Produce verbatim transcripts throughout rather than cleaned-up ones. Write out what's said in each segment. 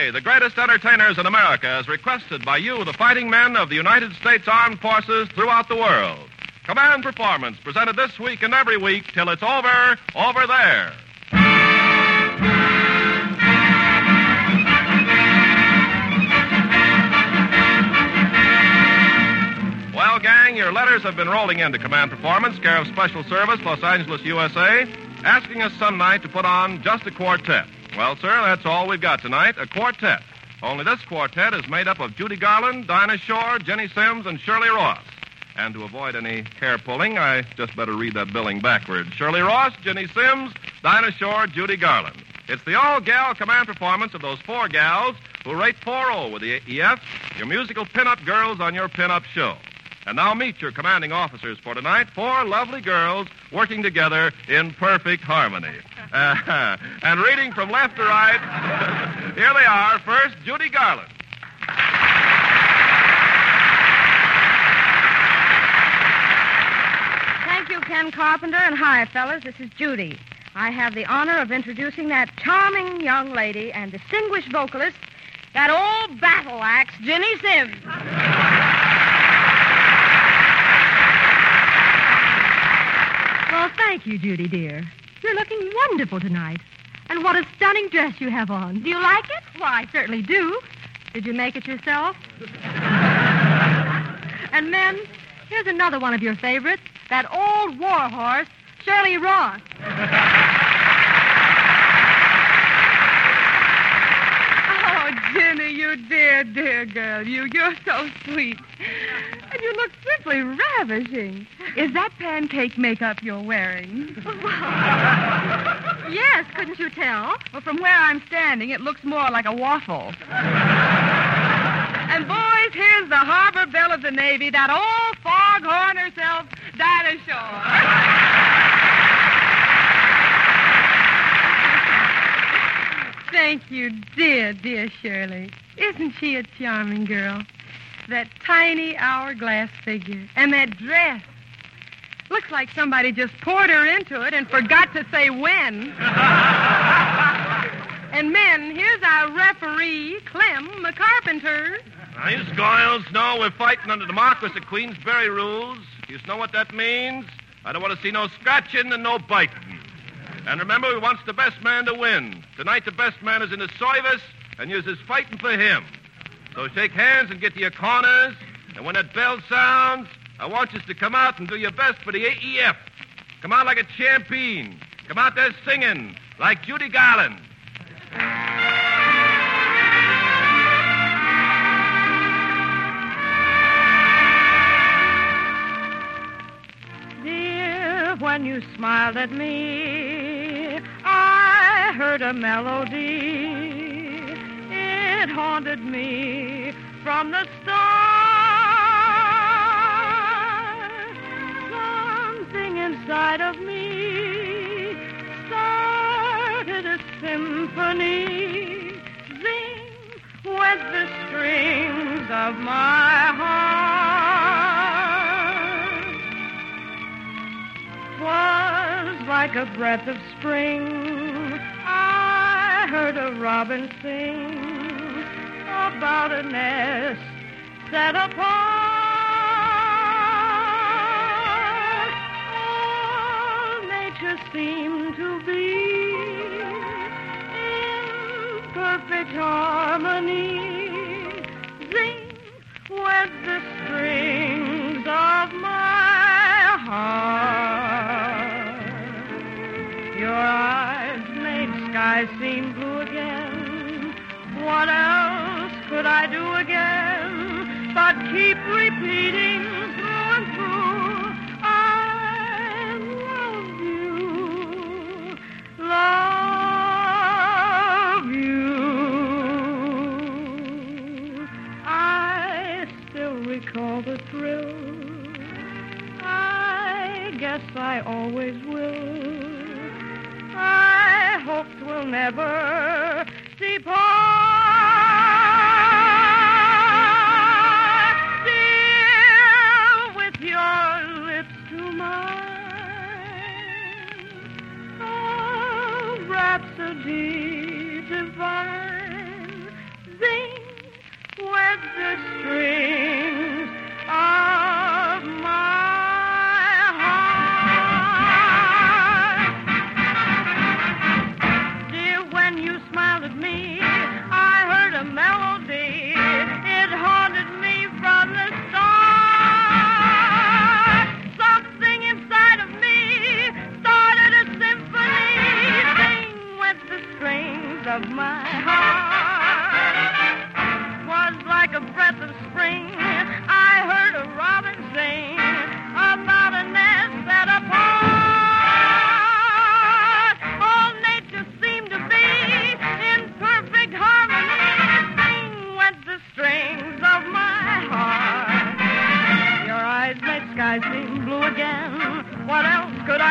Play, the greatest entertainers in America, as requested by you, the fighting men of the United States Armed Forces throughout the world. Command Performance, presented this week and every week till it's over, over there. Well, gang, your letters have been rolling into Command Performance, care of Special Service, Los Angeles, U S A, asking us some night to put on just a quartet. Well, sir, that's all we've got tonight, a quartet. Only this quartet is made up of Judy Garland, Dinah Shore, Jenny Sims, and Shirley Ross. And to avoid any hair pulling, I just better read that billing backwards. Shirley Ross, Jenny Sims, Dinah Shore, Judy Garland. It's the all-gal command performance of those four gals who rate four oh with the A E F, your musical pin-up girls on your pin-up show. And now meet your commanding officers for tonight, four lovely girls working together in perfect harmony. Uh, and reading from left to right, here they are. First, Judy Garland. Thank you, Ken Carpenter, and hi, fellas. This is Judy. I have the honor of introducing that charming young lady and distinguished vocalist, that old battle axe, Jenny Sims. Well, thank you, Judy, dear. You're looking wonderful tonight. And what a stunning dress you have on. Do you like it? Why, I certainly do. Did you make it yourself? And men, here's another one of your favorites, that old war horse, Shirley Ross. Oh, Jenny, you dear, dear girl. You, you're so sweet. And you look simply ravishing. Is that pancake makeup you're wearing? Yes, couldn't you tell? Well, from where I'm standing, it looks more like a waffle. And boys, here's the harbor belle of the Navy, that old foghorn herself, Dinah Shore. Thank you, dear, dear Shirley. Isn't she a charming girl? That tiny hourglass figure and that dress. Looks like somebody just poured her into it and forgot to say when. And men, here's our referee, Clem McCarpenter. Now, you scoils know we're fighting under democracy Queensberry rules. You know what that means? I don't want to see no scratching and no biting. And remember, we want the best man to win. Tonight, the best man is in the service, and you're just fighting for him. So shake hands and get to your corners, and when that bell sounds, I want you to come out and do your best for the A E F. Come out like a champion. Come out there singing like Judy Garland. Dear, when you smiled at me, I heard a melody. It haunted me from the start. Something inside of me started a symphony. Zing went the strings of my heart. 'Twas like a breath of spring. I heard a robin sing about a nest set apart. All nature seemed to be in perfect harmony. Zing went the strings of my heart. Your eyes made skies seem blue again. What else could I do again but keep repeating through and through? I love you, love you. I still recall the thrill. I guess I always will. I hope we'll never see part. Rhapsody divine,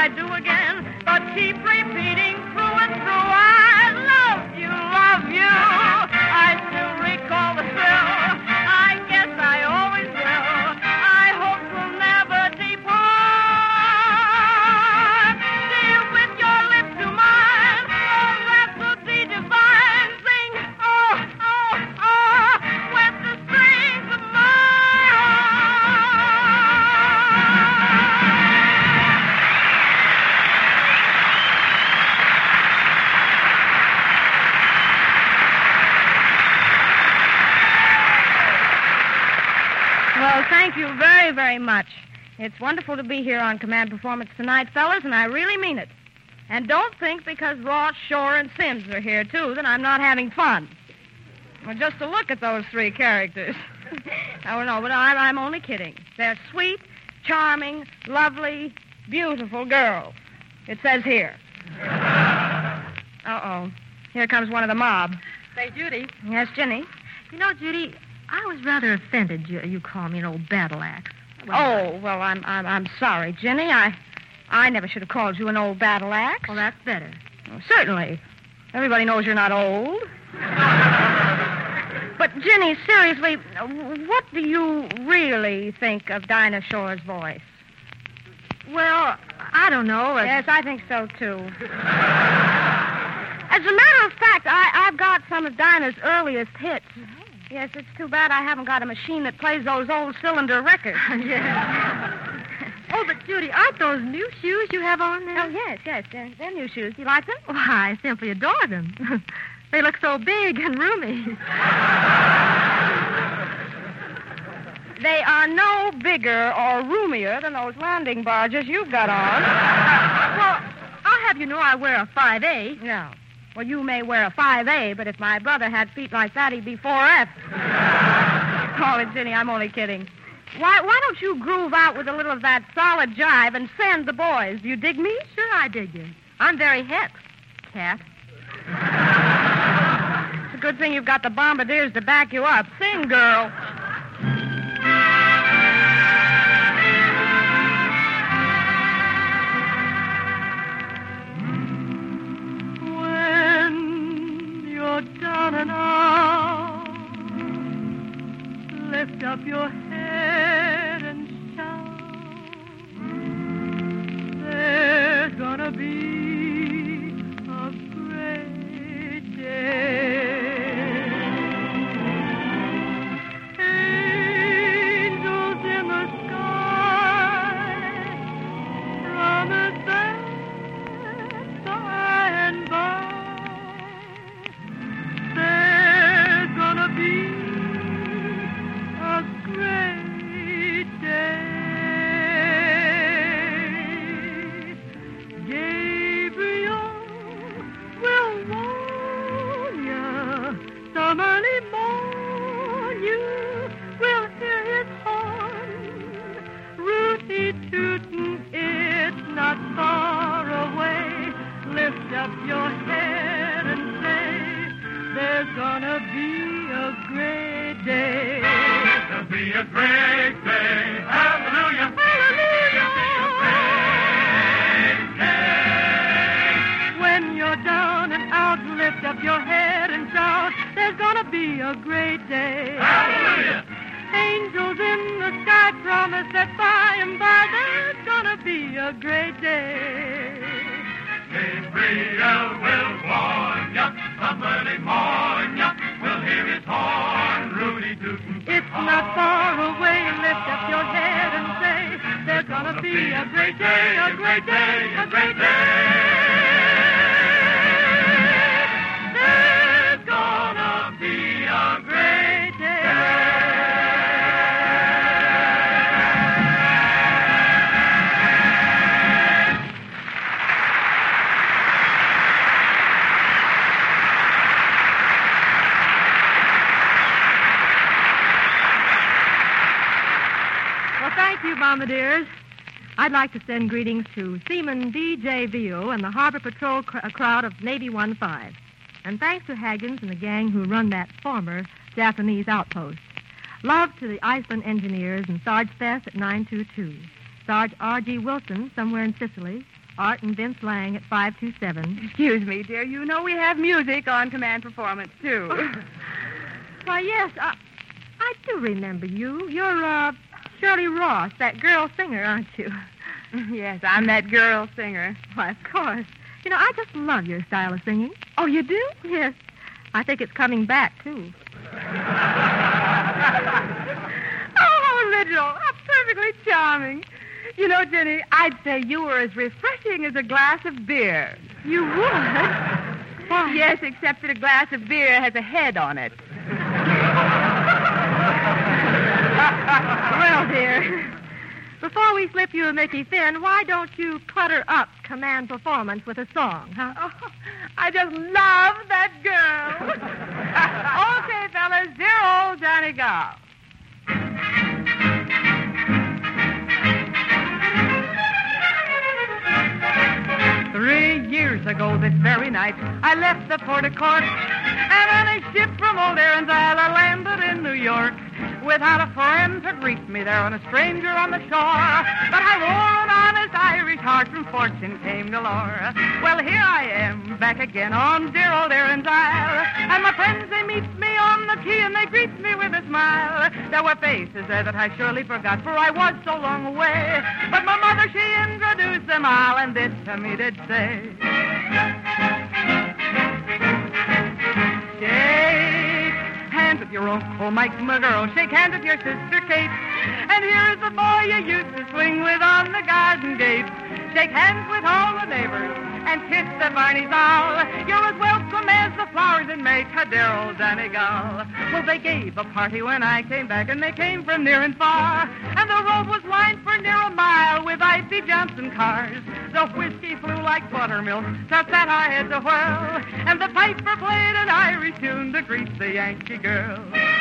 I do again, but keep repeating through and through. I love you, love you. I still recall the thrill. I guess I always will. I hope we'll never depart. Dear, with your lips to mine, oh, that would be divine. Sing, oh, oh, oh, with the strings of my Well, thank you very, very much. It's wonderful to be here on Command Performance tonight, fellas, and I really mean it. And don't think because Ross, Shore, and Sims are here, too, that I'm not having fun. Well, just to look at those three characters. Oh, no, but I'm, I'm only kidding. They're sweet, charming, lovely, beautiful girls. It says here. Uh-oh. Here comes one of the mob. Say, Judy. Yes, Ginny? You know, Judy, I was rather offended you, you call me an old battle axe. Oh, well, I'm, I'm I'm sorry, Ginny. I I never should have called you an old battle axe. Well, that's better. Oh, certainly. Everybody knows you're not old. But, Ginny, seriously, what do you really think of Dinah Shore's voice? Well, I don't know. Yes, I think so, too. As a matter of fact, I, I've got some of Dinah's earliest hits. Yes, it's too bad I haven't got a machine that plays those old cylinder records. Yes. Oh, but, Judy, aren't those new shoes you have on there? Oh, yes, yes. They're, they're new shoes. Do you like them? Why, I simply adore them. They look so big and roomy. They are no bigger or roomier than those landing barges you've got on. Well, I'll have you know I wear a five A. No. Well, you may wear a five A, but if my brother had feet like that, he'd be four F. Oh, Ginny, I'm only kidding. Why why don't you groove out with a little of that solid jive and send the boys? Do you dig me? Sure I dig you. I'm very hip, cat. It's a good thing you've got the bombardiers to back you up. Sing, girl. Down and out, lift up your head and shout. There's gonna be a great day. Angels in the sky promise that by and by there's gonna be a great day. Gabriel will warn you, some early morn you will hear his horn. Ruthie tootin', it's not far away. Lift up your head and say, there's gonna be a great day. There'll be a great day. Hallelujah. Hallelujah. Great day. When you're down and out, lift up your head and shout. There's gonna be a great day. Hallelujah. Angels in the sky promise that by and by there's gonna be a great day. Gabriel will warn ya, somebody mourn ya. We'll hear his horn, Rudy tootin'. It's not far away. Lift up your head and say, there's gonna be a great day, a great day, a great day. There's gonna be a great day. Thank you, bombardiers. I'd like to send greetings to Seaman D J Vio and the Harbor Patrol cr- crowd of Navy one five. And thanks to Haggins and the gang who run that former Japanese outpost. Love to the Iceland engineers and Sarge Fess at nine two two. Sarge R G Wilson somewhere in Sicily. Art and Vince Lang at five two seven. Excuse me, dear. You know we have music on Command Performance, too. Why, yes, I, I do remember you. You're, uh, Shirley Ross, that girl singer, aren't you? Yes, I'm that girl singer. Why, of course. You know, I just love your style of singing. Oh, you do? Yes. I think it's coming back, too. Oh, Little, how perfectly charming. You know, Jenny, I'd say you were as refreshing as a glass of beer. You would? Why? Yes, except that a glass of beer has a head on it. Well, dear, before we slip you a Mickey Finn, why don't you clutter up Command Performance with a song, huh? Oh, I just love that girl. Okay, fellas, dear old Johnny Gall. Three years ago this very night, I left the Port of Cork, and on a ship from Old Erin's Isle, I landed in New York. Without a friend to greet me there, and a stranger on the shore, but I wore an honest Irish heart, from fortune came galore. Well, here I am, back again on dear Old Erin's Isle, and my friends, they meet me on the quay, and they greet me with a smile. There were faces there that I surely forgot, for I was so long away, but my mother, she introduced them all, and this to me did say, shake hands with your Uncle Mike, my girl. Shake hands with your sister Kate. And here's the boy you used to swing with on the garden gate. Shake hands with all the neighbors and kiss the Barneys all. You're as welcome as the flowers in May to dear old Donegal. Well, they gave a party when I came back, and they came from near and far. And the road was lined for near a mile with Ivy Johnson cars. The whiskey flew like buttermilk to set our heads a whirl. And the piper played an Irish tune to greet the Yankee girl.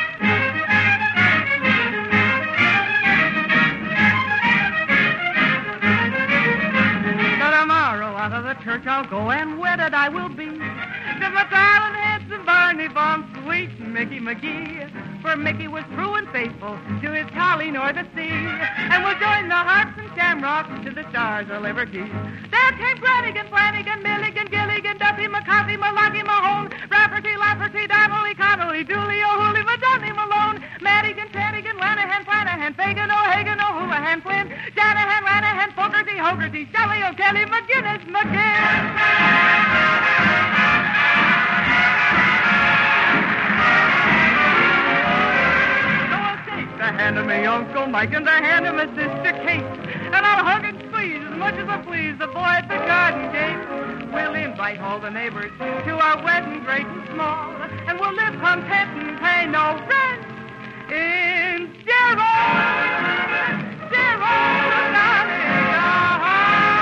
Tomorrow out of the church I'll go, and wedded I will be to my darling handsome Barney Baum, sweet Mickey McGee. For Mickey was true and faithful to his Colleen or the sea, and we'll join the harps and shamrocks to the stars of liberty. There came Brannigan, Flanagan, Milligan, Gilligan, Duffy, McCarthy, Malachi, Mahone, Rafferty, Lafferty, Donnelly, Connolly, Dooley, O'Hooley, Madonna, Malone, Madigan, Flanagan, Lanahan, Flanahan, Fagan, O'Hagan, O'Houlihan, Flynn, Shanahan, Lanahan, Fogarty, Hogarty, Shelley, O'Kelly, McGinnis, McGinn. The hand of me Uncle Mike and the hand of my sister Kate, and I'll hug and squeeze as much as I please the boy at the garden gate. We'll invite all the neighbors to our wedding, great and small, and we'll live content and pay no rent in dear old, dear old Donegal.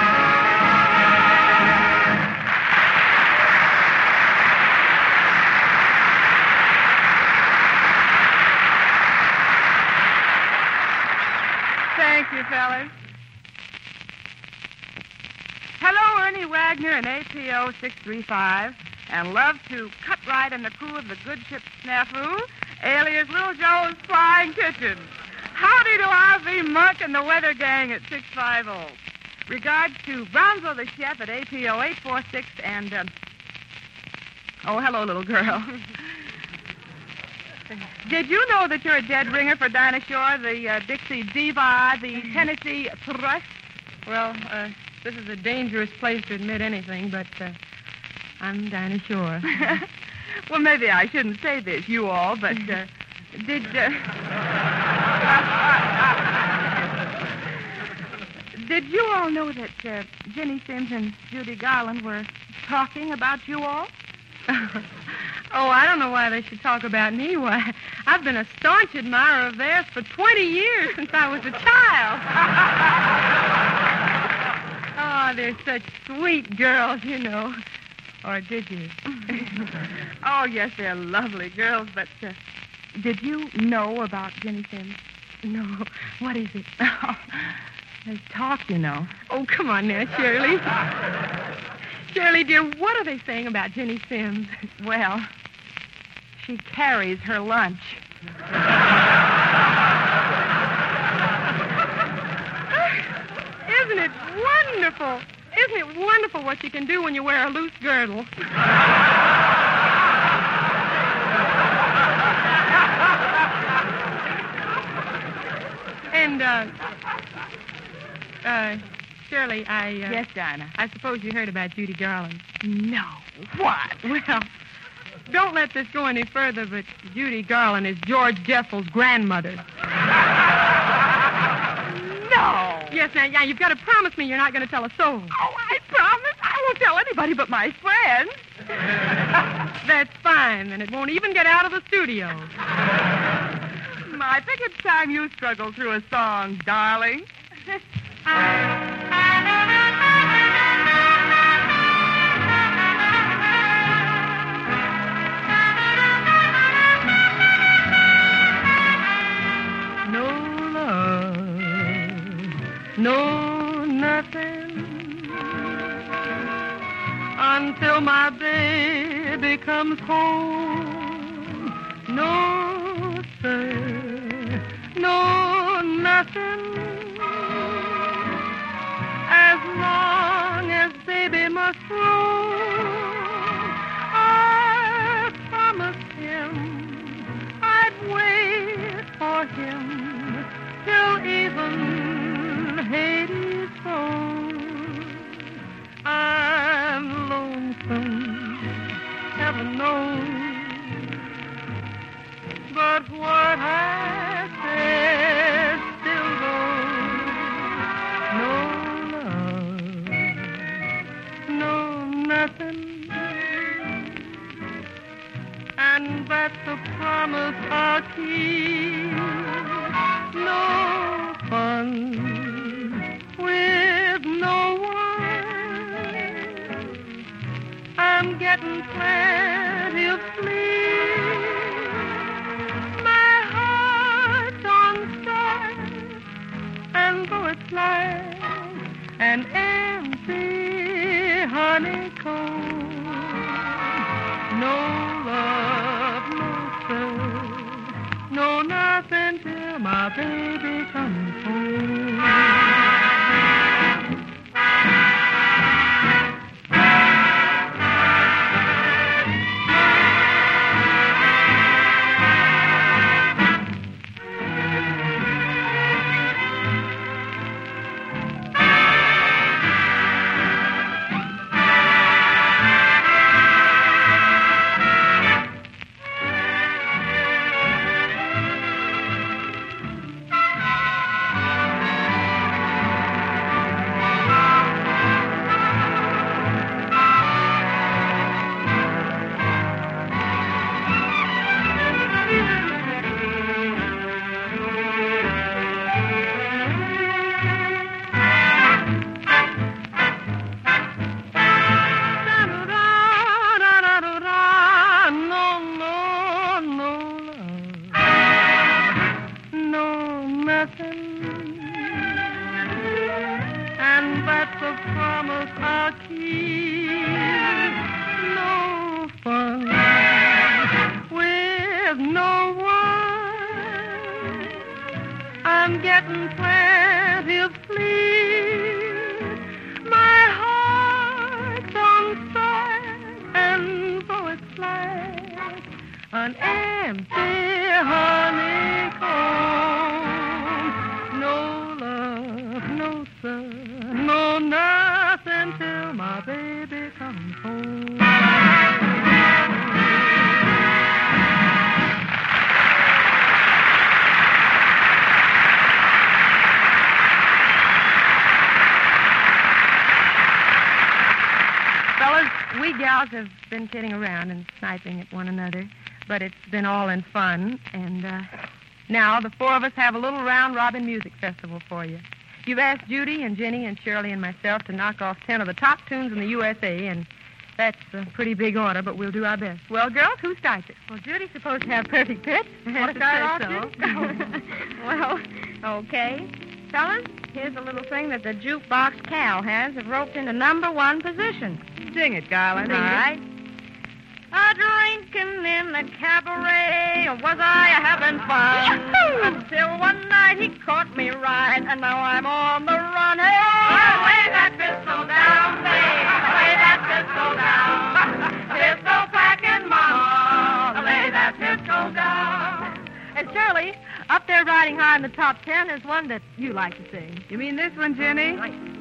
Thank you, fellas. Hello, Ernie Wagner and A P O six three five, and love to Cutright and the crew of the good ship Snafu, alias Little Joe's Flying Kitchen. Howdy to R V Monk and the weather gang at six five zero. Regards to Bronzo the chef at A P O eight four six, and, um... oh, hello, little girl. Did you know that you're a dead ringer for Dinah Shore, the uh, Dixie Diva, the Tennessee Thrush? Well, uh, this is a dangerous place to admit anything, but uh, I'm Dinah Shore. Well, maybe I shouldn't say this, you all, but uh, did... Uh... did you all know that uh, Jenny Sims and Judy Garland were talking about you all? Oh, I don't know why they should talk about me. Why, I've been a staunch admirer of theirs for twenty years, since I was a child. Oh, they're such sweet girls, you know. Or did you? Oh, yes, they're lovely girls, but uh, did you know about Jenny Sims? No. What is it? Oh, they talk, you know. Oh, come on now, Shirley. Shirley, dear, what are they saying about Jenny Sims? Well, she carries her lunch. Isn't it wonderful? Isn't it wonderful what you can do when you wear a loose girdle? And, uh, uh, Shirley, I, uh... Yes, Dinah. I suppose you heard about Judy Garland. No. What? Well, don't let this go any further, but Judy Garland is George Jessel's grandmother. No. Yes, now, yeah, you've got to promise me you're not going to tell a soul. Oh, I promise. I won't tell anybody but my friends. That's fine, and it won't even get out of the studio. I think it's time you struggle through a song, darling. No love, no nothing, until my baby comes home. No, sir, no nothing, as long as baby must roam. I promised him I'd wait for him till even Hades falls. I'm lonesome, heaven knows, but what I said still goes. No love, no nothing, and that's a promise I'll keep. No fun with no one. I'm getting plenty of sleep. My heart's on strike, and though it's like an empty honeycomb, no love, no sir, no nothing till my baby comes home. Have been kidding around and sniping at one another, but it's been all in fun. And uh, now the four of us have a little round-robin music festival for you. You've asked Judy and Jenny and Shirley and myself to knock off ten of the top tunes in the U S A, and that's a pretty big order, but we'll do our best. Well, girls, who starts it? Well, Judy's supposed to have perfect pitch. Want to start off, so. Well, okay. Fellas, here's a little thing that the jukebox Cal has that roped into number one position. Sing it, darling. All right. A drinking in the cabaret, was I having fun? Until one night he caught me right, and now I'm on the run. Hey, lay that pistol down, babe. Lay that pistol down. Pistol packing mama, lay that pistol down. And Shirley, up there riding high in the top ten is one that you like to sing. You mean this one, Jenny?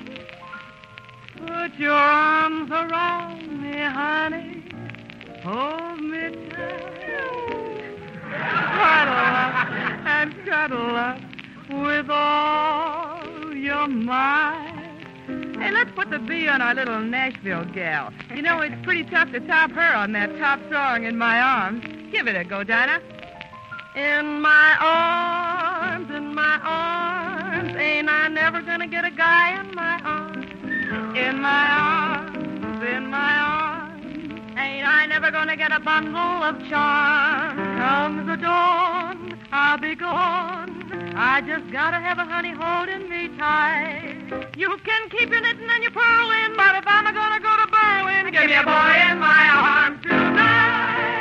Put your arms around me, honey. Hold me tight. Cuddle up and cuddle up with all your might. Hey, let's put the B on our little Nashville gal. You know, it's pretty tough to top her on that top song, In My Arms. Give it a go, Dinah. In my arms, in my arms, ain't I never gonna get a guy in my arms? In my arms, in my arms, ain't I never gonna get a bundle of charms? Comes the dawn, I'll be gone. I just gotta have a honey holding me tight. You can keep your knitting and your purling, but if I'm gonna go to Berlin, give me a boy in my arms tonight.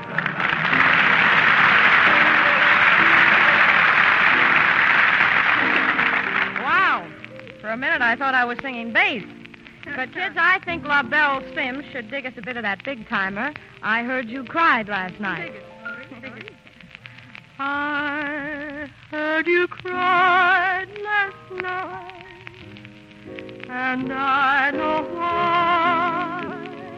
Wow. For a minute, I thought I was singing bass. But, kids, I think La Belle Sims should dig us a bit of that big timer. I heard you cried last night. I heard you cried last night, and I know why.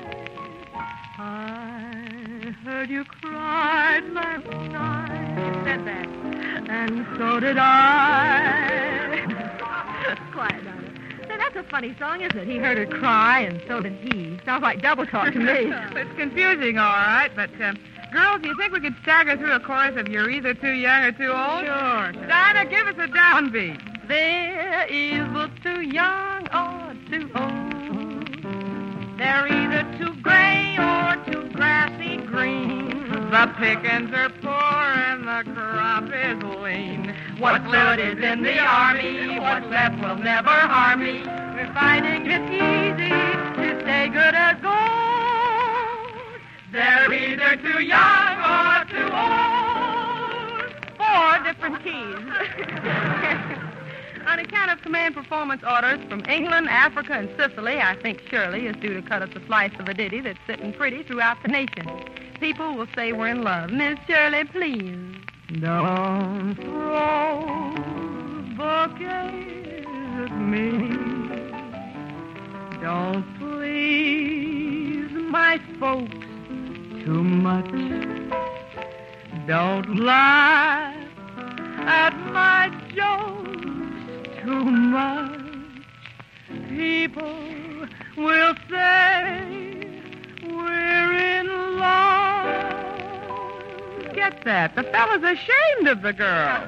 I heard you cried last night. You said that. And so did I. Quiet, Donna. Say, that's a funny song, isn't it? He heard her cry, and so did he. Sounds like double talk to me. It's confusing, all right, but, uh, girls, do you think we could stagger through a chorus of You're Either Too Young or Too Old? Sure. Dinah, give us a downbeat. They're either too young or too old. They're either too gray or too grassy green. The pickings are poor and the crop is lean. What's left is in the army. What's left will never harm me. We're finding it easy to stay good as gold. They're either too young or too old. Four different keys. On account of command performance orders from England, Africa, and Sicily, I think Shirley is due to cut us a slice of a ditty that's sitting pretty throughout the nation. People will say we're in love. Miss Shirley, please. Don't throw bouquets at me. Don't please my folks too much. Don't laugh at my jokes too much. People will say we're in love. Get that? The fella's ashamed of the girl.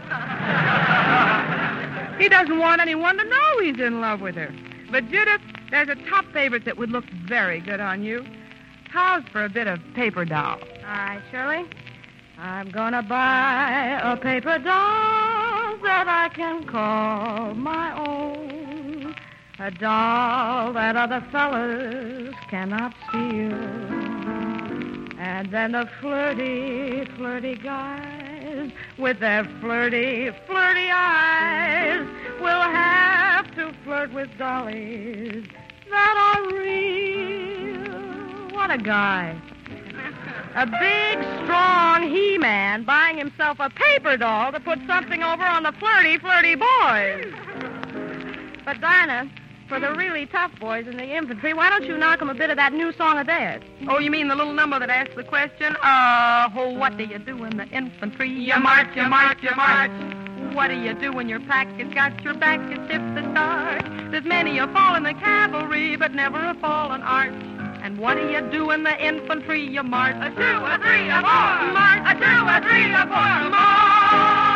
He doesn't want anyone to know he's in love with her. But, Judith, there's a top favorite that would look very good on you. How's for a bit of paper doll? All right, Shirley. I'm gonna buy a paper doll that I can call my own. A doll that other fellas cannot steal. And then the flirty, flirty guys with their flirty, flirty eyes will have to flirt with dollies that are real. What a guy. A big, strong he-man buying himself a paper doll to put something over on the flirty, flirty boys. But, Dinah, for the really tough boys in the infantry, why don't you knock them a bit of that new song of theirs? Oh, you mean the little number that asks the question? Uh, oh, what do you do in the infantry? You march, you march, you march. What do you do when your pack has got your back? You tip the start. There's many a fall in the cavalry, but never a fallen arch. And what do you do in the infantry? You march. A two, a three, a four. March. A two, a three, a four. March.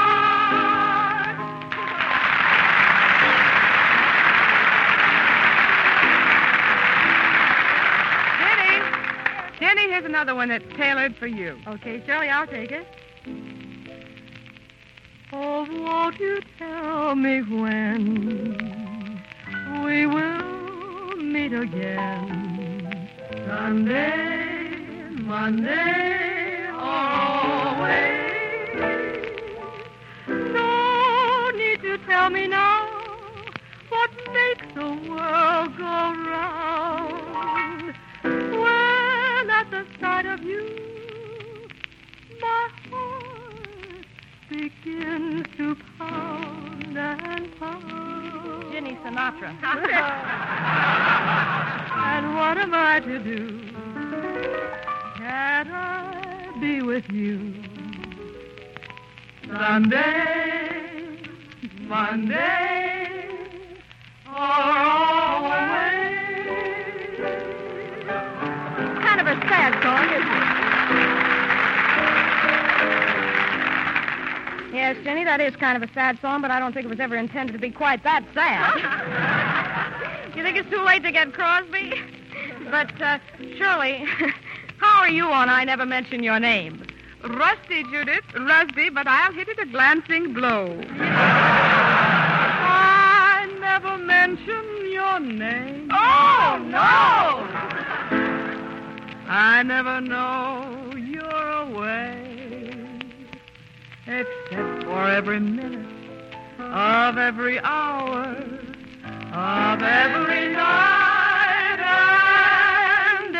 Jenny. Jenny, here's another one that's tailored for you. Okay, Shirley, I'll take it. Oh, won't you tell me when we will meet again? Sunday, Monday, always. No need to tell me now what makes begins to pound and pound. Ginny Sinatra. And what am I to do? Can't I be with you? Sunday, Monday, or always. Kind of a sad song, isn't it? Yes, Jenny, that is kind of a sad song, but I don't think it was ever intended to be quite that sad. You think it's too late to get Crosby? But, uh, Shirley, how are you on I Never Mention Your Name? Rusty, Judith, rusty, but I'll hit it a glancing blow. I never mention your name. Oh, no! I never know you're away, except for every minute of every hour of every night and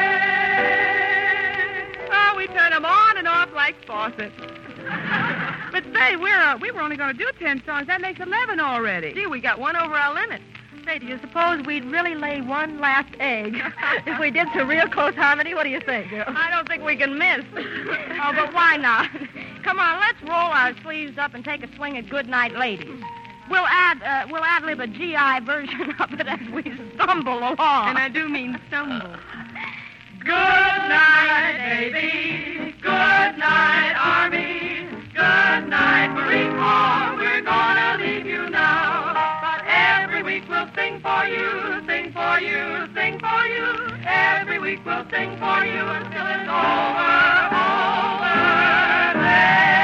day. Oh, we turn them on and off like faucets. But say, we're uh, we were only going to do ten songs. That makes eleven already. Gee, we got one over our limit. Say, do you suppose we'd really lay one last egg if we did some real close harmony? What do you think, girl? I don't think we can miss. Oh, but why not? Come on, let's roll our sleeves up and take a swing at Goodnight Ladies. We'll add uh, we'll ad lib a G I version of it as we stumble along. And I do mean stumble. Good night, baby. Good night, Army. Good night, Marine Corps. We're gonna leave you now. But every week we'll sing for you, sing for you, sing for you. Every week we'll sing for you until it's over, over there.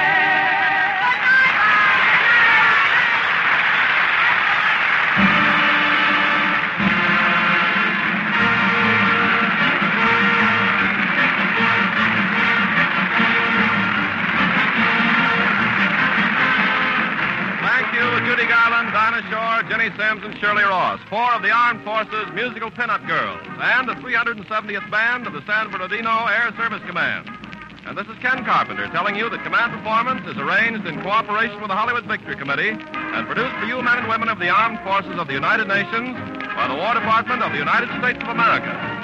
Judy Garland, Dinah Shore, Jenny Sims, and Shirley Ross, four of the Armed Forces musical pinup girls, and the three hundred seventieth band of the San Bernardino Air Service Command. And this is Ken Carpenter telling you that Command Performance is arranged in cooperation with the Hollywood Victory Committee and produced for you men and women of the Armed Forces of the United Nations by the War Department of the United States of America.